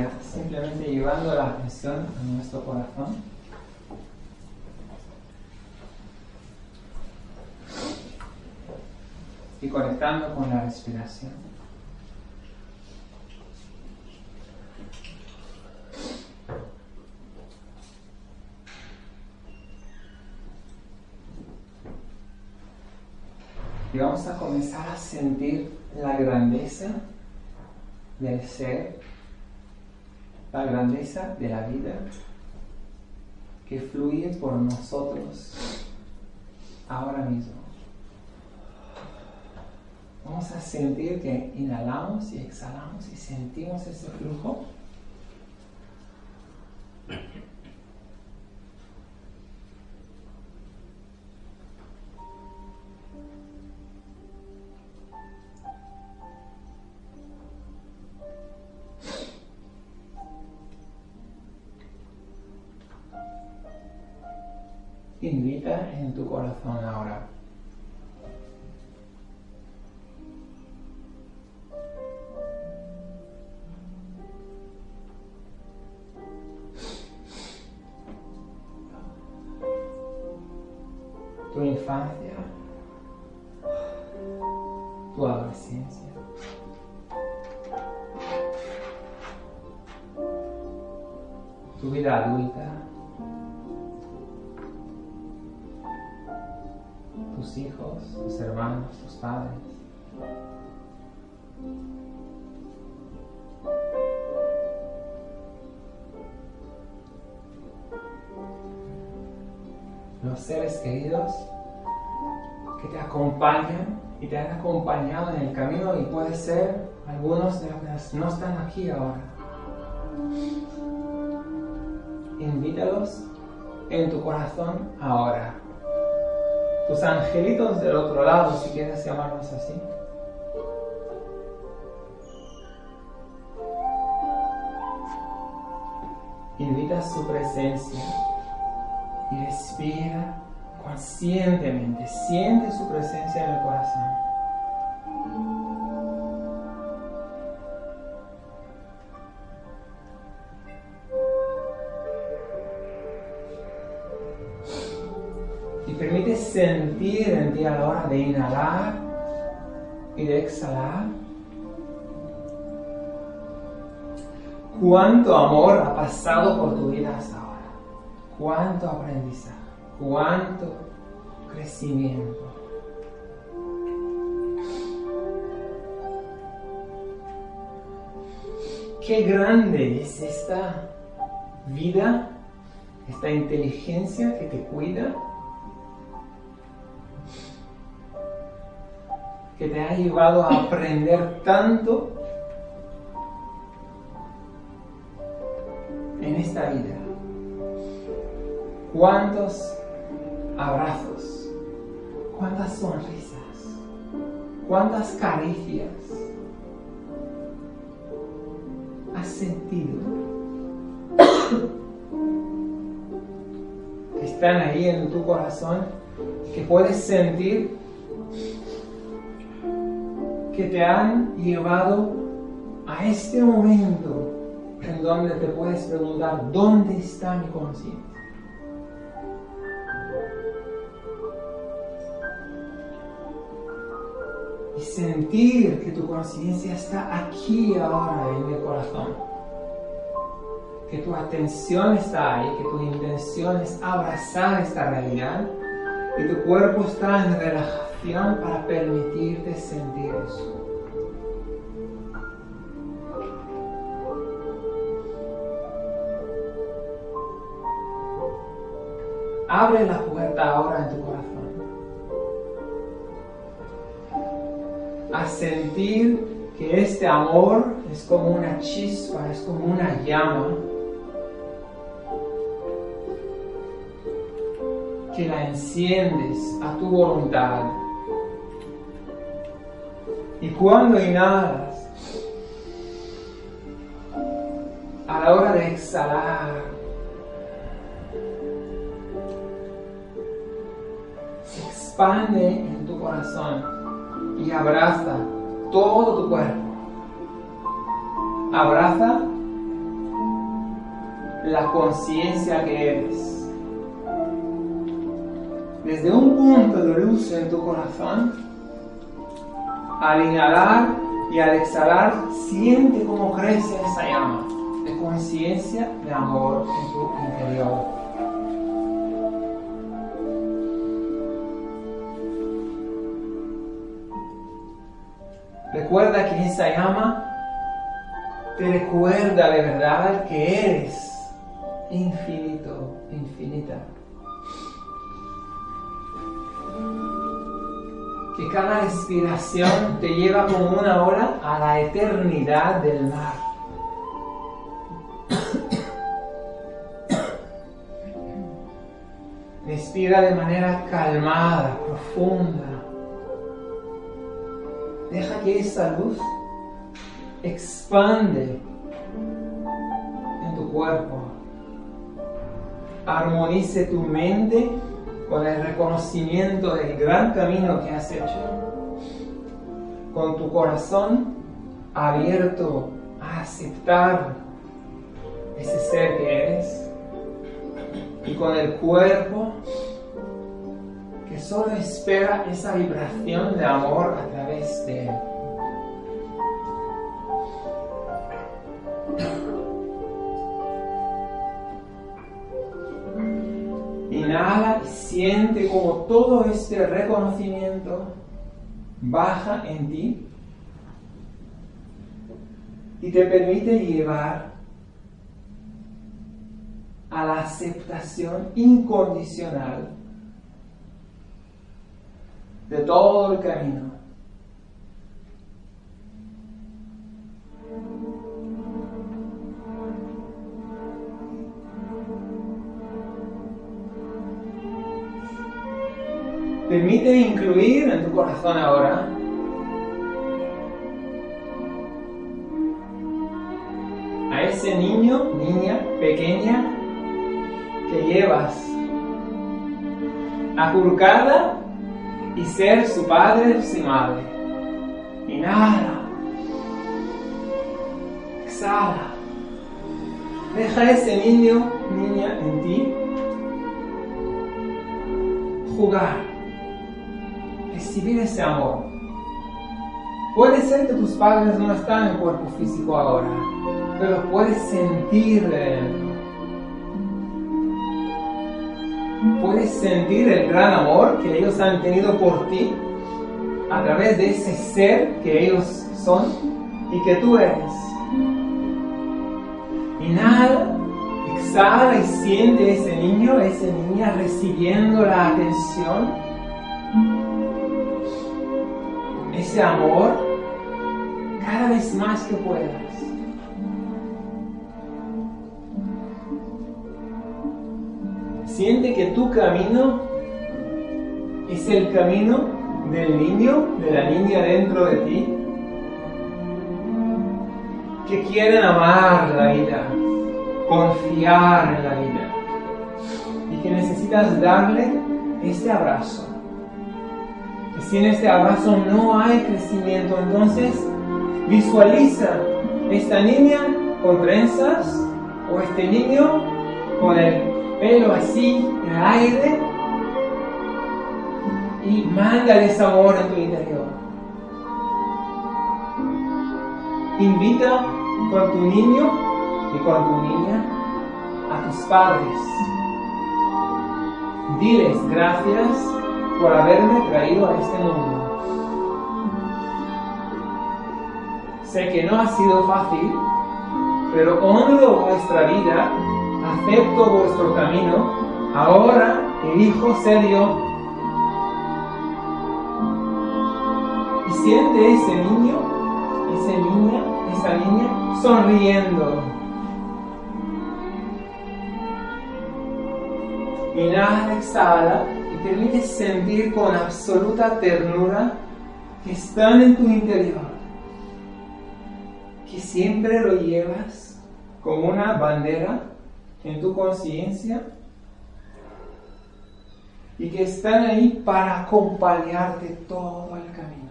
sería simplemente llevando la atención a nuestro corazón. Y conectando con la respiración. Y vamos a comenzar a sentir la grandeza del ser, la grandeza de la vida que fluye por nosotros ahora mismo. Vamos a sentir que inhalamos y exhalamos y sentimos ese flujo. Invita en tu corazón ahora. Tu infancia, tu adolescencia, tu vida adulta, tus hijos, tus hermanos, tus padres. Los seres queridos que te acompañan y te han acompañado en el camino, y puede ser algunos de los que no están aquí ahora. Invítalos en tu corazón ahora. Tus angelitos del otro lado, si quieres llamarlos así. Invita su presencia y respira conscientemente. Siente su presencia en el corazón. Y permite sentir en ti a la hora de inhalar y de exhalar cuánto amor ha pasado por tu vida hasta ahora. Cuánto aprendizaje, cuánto crecimiento. Qué grande es esta vida, esta inteligencia que te cuida, que te ha llevado a aprender tanto en esta vida. Cuántos abrazos, cuántas sonrisas, cuántas caricias has sentido que están ahí en tu corazón, que puedes sentir que te han llevado a este momento en donde te puedes preguntar: ¿dónde está mi conciencia? Y sentir que tu conciencia está aquí ahora en el corazón, que tu atención está ahí, que tu intención es abrazar esta realidad y tu cuerpo está en relajación para permitirte sentir eso. Abre la puerta ahora en tu corazón a sentir que este amor es como una chispa, es como una llama que la enciendes a tu voluntad. Y cuando inhalas, a la hora de exhalar, se expande en tu corazón y abraza todo tu cuerpo. Abraza la conciencia que eres. Desde un punto de luz en tu corazón, al inhalar y al exhalar, siente cómo crece esa llama de conciencia, de amor en tu interior. Recuerda que esa llama te recuerda de verdad que eres infinito, infinita. Que cada respiración te lleva como una ola a la eternidad del mar. Respira de manera calmada, profunda. Deja que esa luz expande en tu cuerpo. Armonice tu mente con el reconocimiento del gran camino que has hecho, con tu corazón abierto a aceptar ese ser que eres, y con el cuerpo que solo espera esa vibración de amor a través de él. Inhala y siente como todo este reconocimiento baja en ti y te permite llevar a la aceptación incondicional de todo el camino. Permite incluir en tu corazón ahora a ese niño, niña, pequeña que llevas acurrucada y ser su padre o su madre. Inhala. Exhala. Deja ese niño, niña en ti jugar. Recibir ese amor. Puede ser que tus padres no están en cuerpo físico ahora, pero puedes sentir puedes sentir el gran amor que ellos han tenido por ti a través de ese ser que ellos son y que tú eres. Inhala, exhala y siente ese niño, esa niña recibiendo la atención, ese amor cada vez más que puedas. Siente que tu camino es el camino del niño, de la niña dentro de ti, que quieren amar la vida, confiar en la vida, y que necesitas darle este abrazo. Que sin este abrazo no hay crecimiento. Entonces visualiza esta niña con trenzas o este niño con el pelo así en el aire y mándale ese amor en tu interior. Invita con tu niño y con tu niña a tus padres. Diles gracias por haberme traído a este mundo. Sé que no ha sido fácil, pero honro vuestra vida, acepto vuestro camino, ahora elijo ser yo. Y siente ese niño, esa niña sonriendo. Inhala, exhala y permite sentir con absoluta ternura que están en tu interior, que siempre lo llevas como una bandera en tu conciencia y que están ahí para acompañarte todo el camino,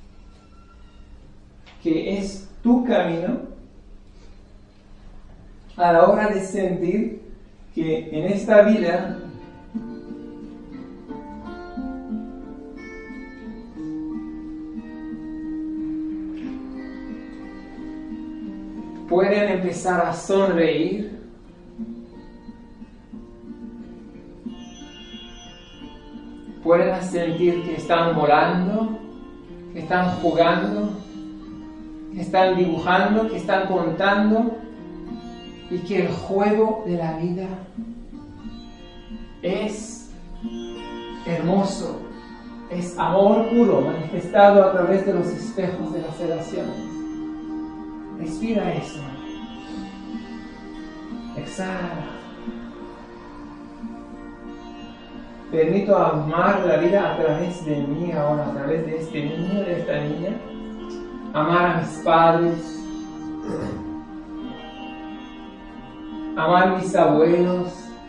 que es tu camino, a la hora de sentir que en esta vida pueden empezar a sonreír, pueden sentir que están volando, que están jugando, que están dibujando, que están contando, y que el juego de la vida es hermoso, es amor puro manifestado a través de los espejos de las relaciones. Respira eso. Exhala. Permito amar la vida a través de mí ahora, a través de este niño, de esta niña. Amar a mis padres. Amar a mis abuelos.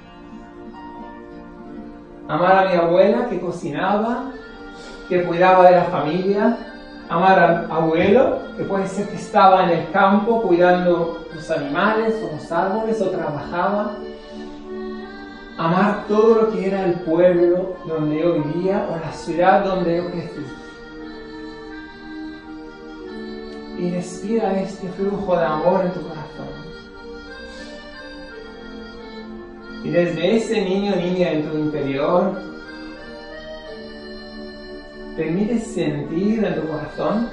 Amar a mi abuela que cocinaba, que cuidaba de la familia. Amar al abuelo, que puede ser que estaba en el campo cuidando los animales o los árboles o trabajaba. Amar todo lo que era el pueblo donde yo vivía o la ciudad donde yo crecí. Y respira este flujo de amor en tu corazón. Y desde ese niño o niña en tu interior, permite sentir en tu corazón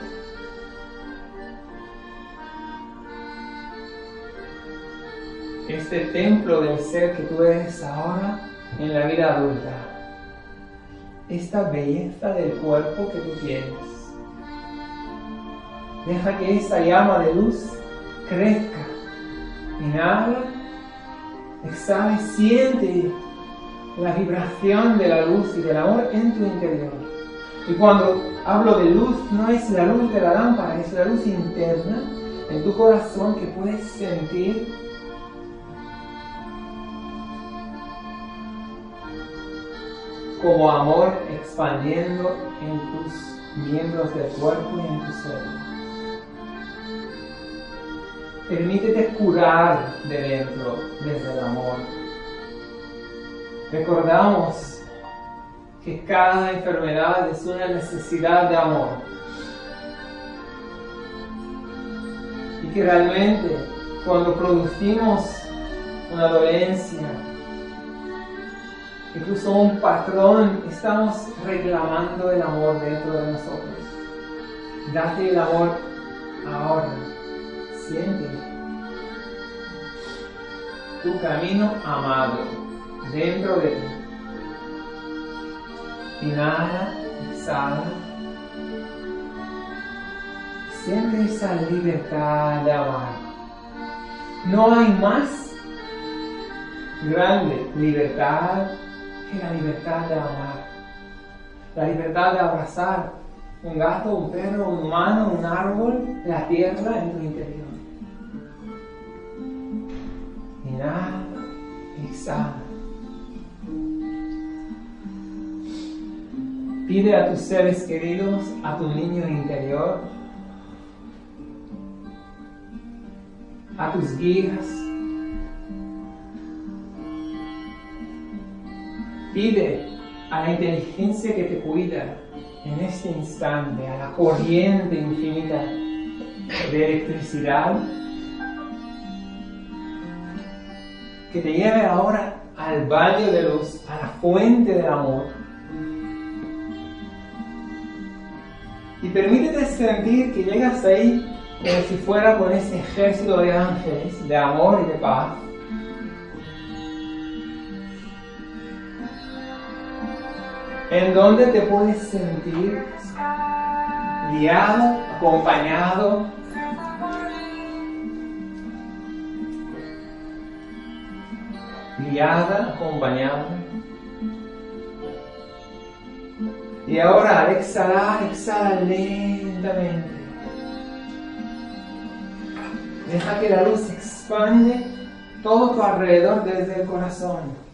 este templo del ser que tú eres ahora en la vida adulta. Esta belleza del cuerpo que tú tienes. Deja que esa llama de luz crezca. Inhala, exhala, siente la vibración de la luz y del amor en tu interior. Y cuando hablo de luz, no es la luz de la lámpara, es la luz interna en tu corazón que puedes sentir como amor expandiendo en tus miembros del cuerpo y en tu células. Permítete curar de dentro desde el amor. Recordamos que cada enfermedad es una necesidad de amor. Y que realmente cuando producimos una dolencia, incluso un patrón, estamos reclamando el amor dentro de nosotros. Date el amor ahora. Siente tu camino amado dentro de ti. Inhala, exhala. Siente esa libertad de amar. No hay más grande libertad que la libertad de amar. La libertad de abrazar un gato, un perro, un humano, un árbol, la tierra en tu interior. Inhala, exhala. Pide a tus seres queridos, a tu niño interior, a tus guías. Pide a la inteligencia que te cuida en este instante, a la corriente infinita de electricidad, que te lleve ahora al baño de luz, a la fuente del amor. Y permítete sentir que llegas ahí como si fuera con ese ejército de ángeles, de amor y de paz. En donde te puedes sentir guiado, acompañado, guiada, acompañada. Y ahora al exhalar, exhala lentamente. Deja que la luz expande todo tu alrededor desde el corazón.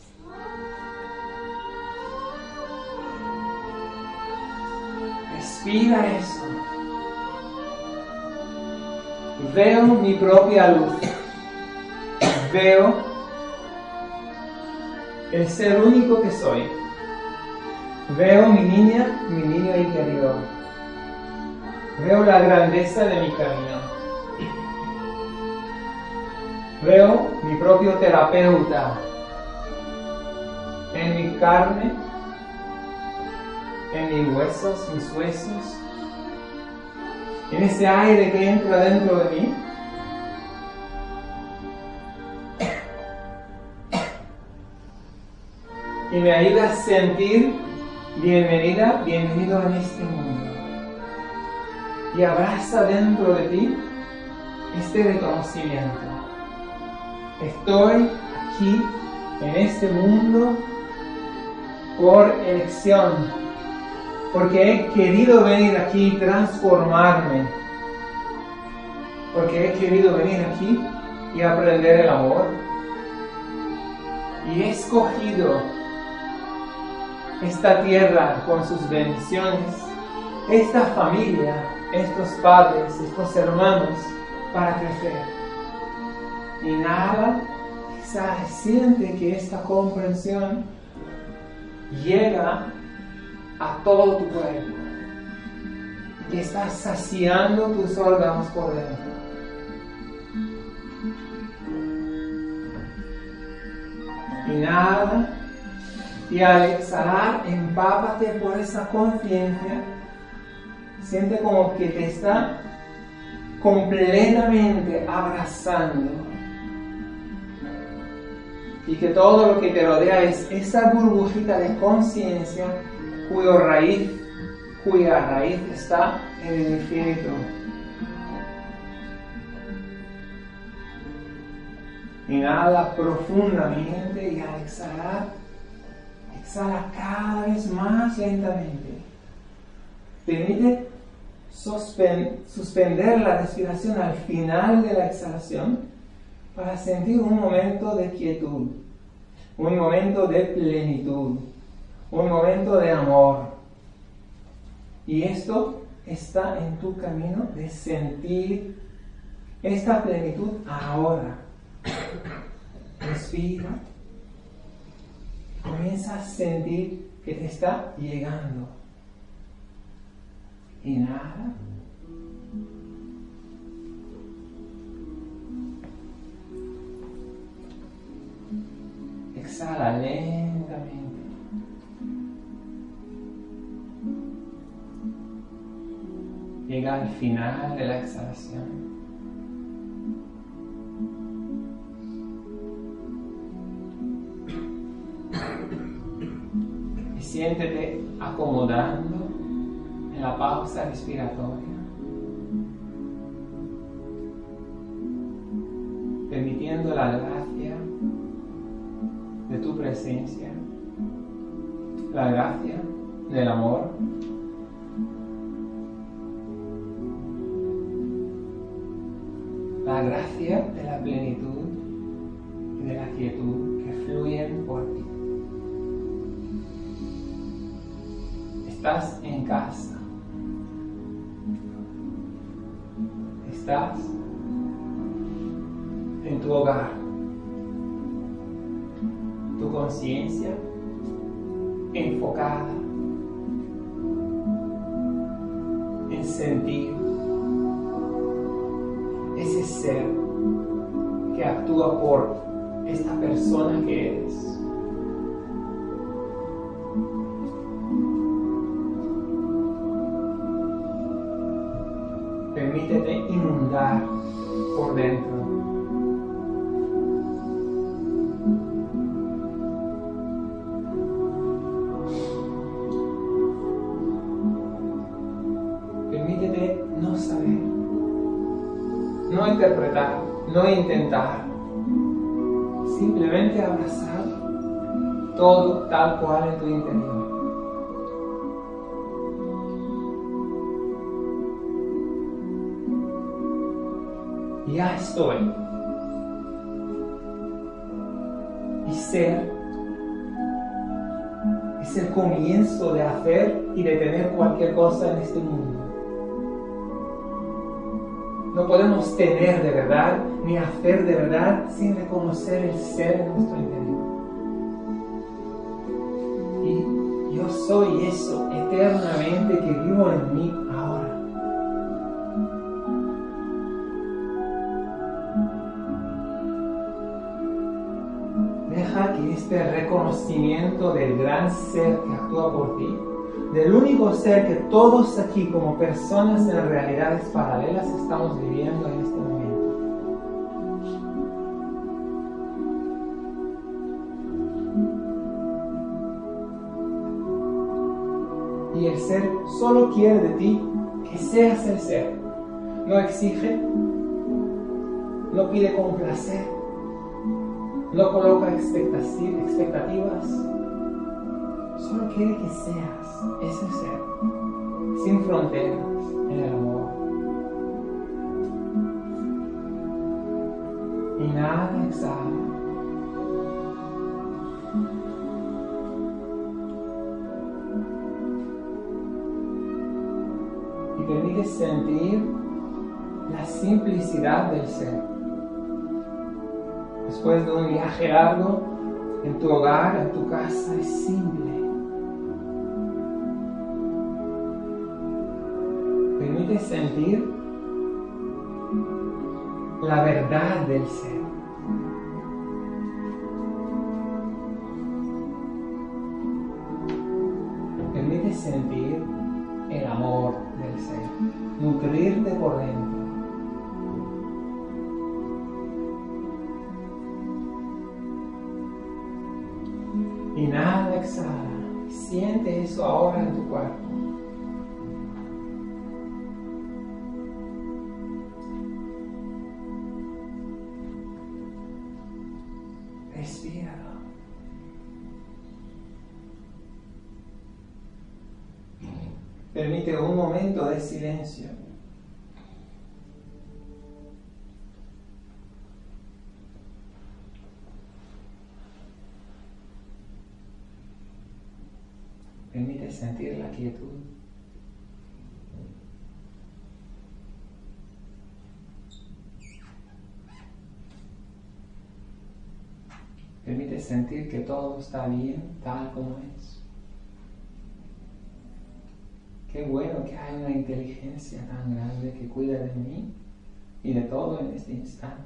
Respira eso. Veo mi propia luz. veo el ser único que soy. Veo mi niño interior. Veo la grandeza de mi camino. Veo mi propio terapeuta en mi carne, en mis huesos, en ese aire que entra dentro de mí. Y me ayuda a sentir bienvenido en este mundo. Y abraza dentro de ti este reconocimiento. Estoy aquí en este mundo por elección, porque he querido venir aquí y transformarme, porque he querido venir aquí y aprender el amor, y he escogido esta tierra con sus bendiciones, esta familia, estos padres, estos hermanos, para crecer. Y nada, quizás siente que esta comprensión llega a todo tu cuerpo, que está saciando tus órganos por dentro. Inhala y al exhalar, empápate por esa conciencia. Siente como que te está completamente abrazando y que todo lo que te rodea es esa burbujita de conciencia cuya raíz está en el infinito. Inhala profundamente y al exhalar, exhala cada vez más lentamente. Permite suspender la respiración al final de la exhalación para sentir un momento de quietud, un momento de plenitud, un momento de amor. Y esto está en tu camino de sentir esta plenitud ahora. Respira. Comienza a sentir que te está llegando. Inhala. Exhala lentamente. Llega al final de la exhalación. Y siéntete acomodando en la pausa respiratoria, permitiendo la gracia de tu presencia, la gracia del amor, la gracia de la plenitud y de la quietud que fluyen por ti. Estás en casa. Estás en tu hogar. Tu conciencia enfocada en sentir ese ser que actúa por esta persona que eres. Permítete inundar por dentro. Permítete no saber, no interpretar, no intentar. Simplemente abrazar todo tal cual en tu interior. Ya estoy. Y ser es el comienzo de hacer y de tener cualquier cosa en este mundo. No podemos tener de verdad ni hacer de verdad sin reconocer el ser en nuestro interior. Y yo soy eso eternamente que vivo en mí ahora. Deja que este reconocimiento del gran ser que actúa por ti, del único ser que todos aquí como personas en realidades paralelas estamos viviendo en este momento. Y el ser solo quiere de ti que seas el ser. No exige, no pide complacer, no coloca expectativas. Solo quiere que seas ese ser, sin fronteras en el amor. Inhala, exhala. Y permite sentir la simplicidad del ser. Después de un viaje largo, en tu hogar, en tu casa, es simple. Permite sentir la verdad del ser. Permite sentir el amor del ser, nutrirte por dentro. Inhala, exhala. Siente eso ahora en tu cuerpo. Respira. Permite un momento de silencio. Permite sentir la quietud. Permite sentir que todo está bien tal como es. Qué bueno que hay una inteligencia tan grande que cuida de mí y de todo en este instante.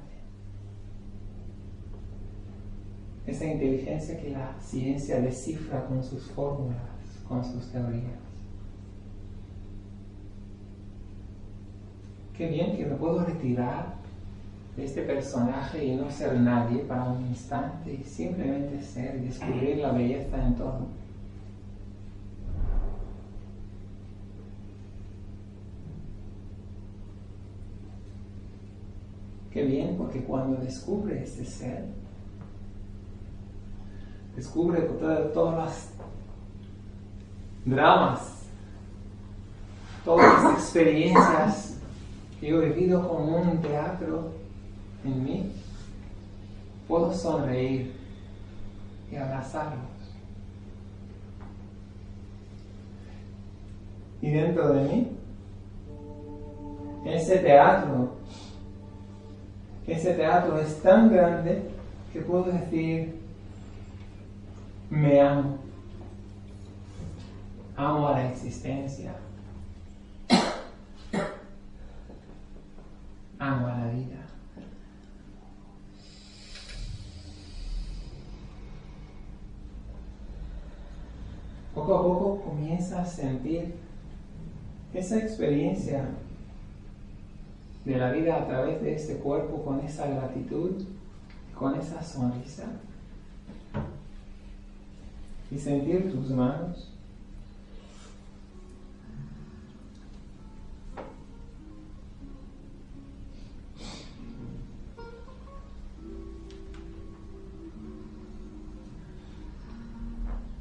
Esa inteligencia que la ciencia descifra con sus fórmulas, con sus teorías. Qué bien que me puedo retirar de este personaje y no ser nadie para un instante y simplemente ser y descubrir la belleza en todo. Qué bien, porque cuando descubre este ser, descubre todas las dramas, todas las experiencias que yo he vivido como un teatro en mí. Puedo sonreír y abrazarlos. Y dentro de mí, ese teatro es tan grande que puedo decir, me amo. Amo a la existencia. Amo a la vida. Poco a poco comienza a sentir esa experiencia de la vida a través de este cuerpo, con esa gratitud, con esa sonrisa. Y sentir tus manos.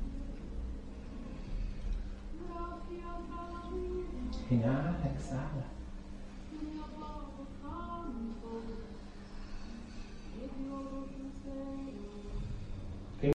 Inhala, exhala.